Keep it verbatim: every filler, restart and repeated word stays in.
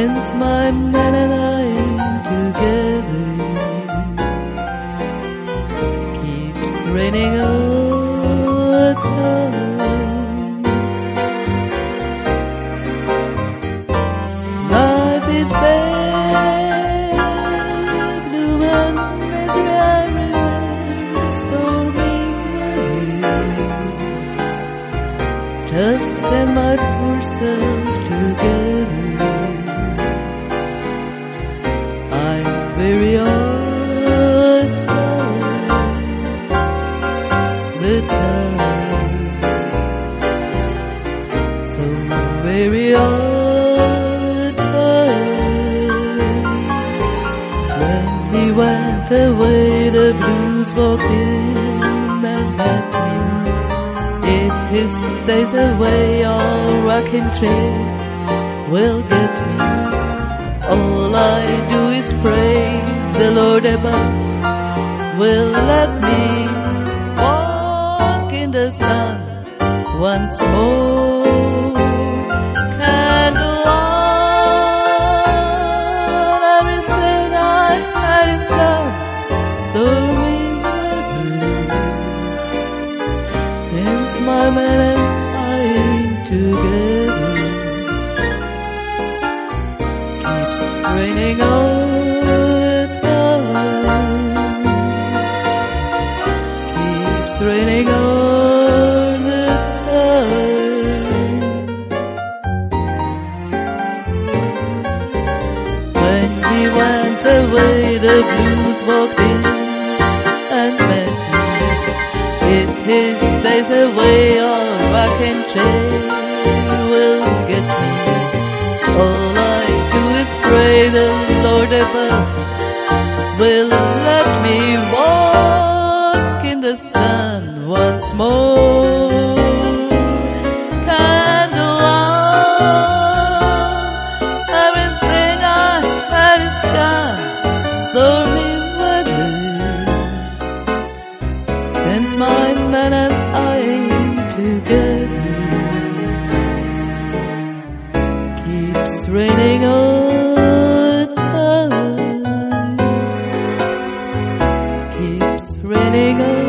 since my man and I ain't together. Keeps raining all the time. Life is bad, gloom and misery everywhere, stormy weather. Just get my poor self together. I'm very odd, the time, so very odd. When he went away, the blues walked in and met me. If he stays away, our rocking chair will get me. All I do is pray the Lord above will let me walk in the sun once more. Candle on, everything I had is gone. Stormy weather, since my man and I ain't together. Keeps raining all the time. Keeps raining all the time. When he went away, the blues walked in and met me. If he stays away, our rocking chair will get me. All I do is pray the Lord above will let me walk in the sun once more. Candle on, everything I had is gone. Stormy weather, since my man and I ain't together. Keeps raining all the time. Keeps raining all